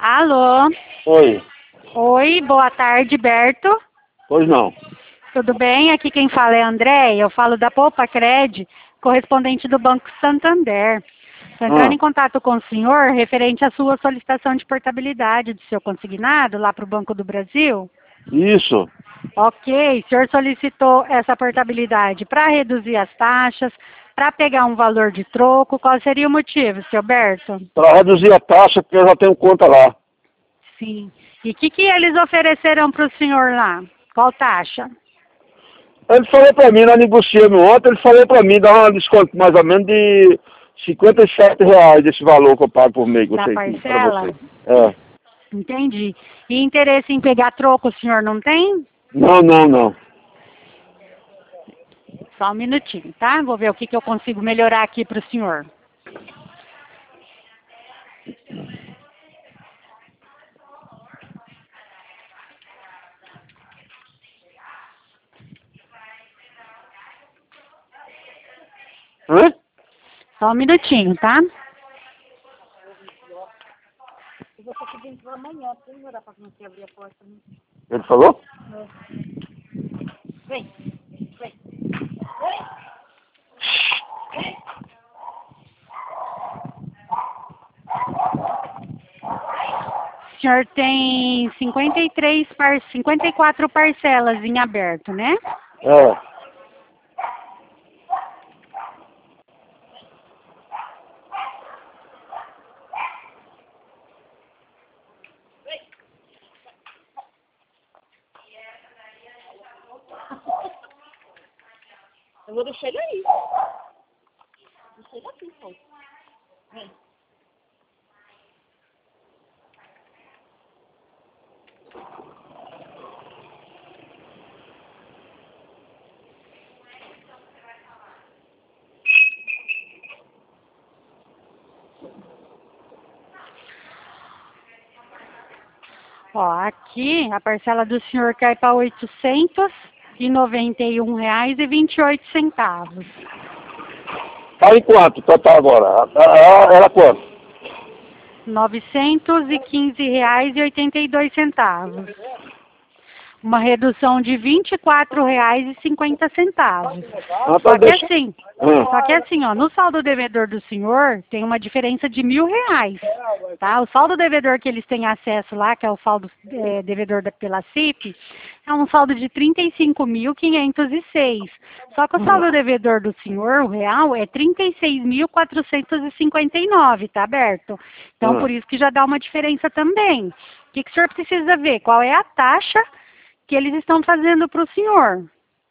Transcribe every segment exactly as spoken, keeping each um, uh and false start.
Alô? Oi. Oi, boa tarde, Berto. Pois não. Tudo bem? Aqui quem fala é André, eu falo da Poupa Cred, correspondente do Banco Santander. Estou entrando Ah. em contato com o senhor referente à sua solicitação de portabilidade do seu consignado lá para o Banco do Brasil. Isso. Ok, o senhor solicitou essa portabilidade para reduzir as taxas, para pegar um valor de troco. Qual seria o motivo, senhor Berto? Para reduzir a taxa, porque eu já tenho conta lá. Sim. E o que, que eles ofereceram para o senhor lá? Qual taxa? Ele falou para mim, nós negociamos ontem, ele falou para mim dar um desconto mais ou menos de cinquenta e sete reais desse valor que eu pago por mês. Da Você, para parcela? você. É. Entendi. E interesse em pegar troco o senhor não tem? Não, não, não. Só um minutinho, tá? Vou ver o que, que eu consigo melhorar aqui para o senhor. Hã? Só um minutinho, tá? Ele falou? O senhor tem cinquenta e três par... cinquenta e quatro parcelas em aberto, né? É. Eu vou deixar ele aí. Deixa ele aqui, pô. Vem. Ó, aqui a parcela do senhor cai para oitocentos e noventa e um reais e vinte e oito centavos. Tá em quanto total agora? Ela, ela quanto? novecentos e quinze reais e oitenta e dois centavos. Uma redução de vinte e quatro reais e cinquenta centavos. Ah, Só tá, que deixa. assim, Hum. só que assim, ó, no saldo devedor do senhor tem uma diferença de mil reais, tá? O saldo devedor que eles têm acesso lá, que é o saldo é, devedor da, pela C I P, é um saldo de trinta e cinco mil quinhentos e seis. Só que o saldo devedor do senhor, o real, é trinta e seis mil quatrocentos e cinquenta e nove, tá aberto? Então, Hum. por isso que já dá uma diferença também. O que, que o senhor precisa ver? Qual é a taxa que eles estão fazendo para o senhor?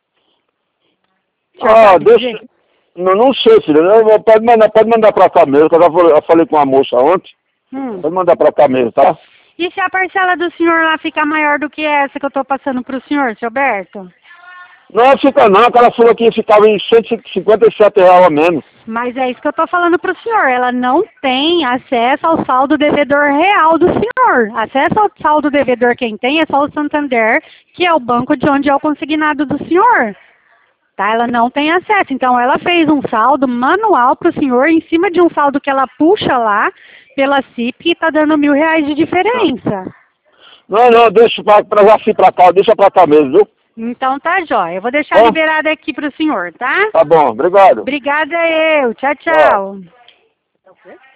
O senhor Ah, sabe deixa. dizer? Não, não sei, filho. Eu- Pode mandar, pode mandar pra cá mesmo, que eu já falei, eu falei com a moça ontem. Hum. Pode mandar pra cá mesmo, tá? E se a parcela do senhor lá ficar maior do que essa que eu estou passando para o senhor, seu Berto? Não, fica não, aquela falou que ficava em cento e cinquenta e sete reais a menos. Mas é isso que eu estou falando para o senhor. Ela não tem acesso ao saldo devedor real do senhor. Acesso ao saldo devedor quem tem é só o Santander, que é o banco de onde é o consignado do senhor. Tá? Ela não tem acesso. Então, ela fez um saldo manual para o senhor em cima de um saldo que ela puxa lá pela C I P e está dando mil reais de diferença. Não, não, deixa pra, pra já vir pra cá, deixa pra cá mesmo, viu? Então tá jóia. Eu vou deixar Ó. liberada aqui para o senhor, tá? Tá bom, obrigado. Obrigada eu. Tchau, Tchau. tchau. É o quê?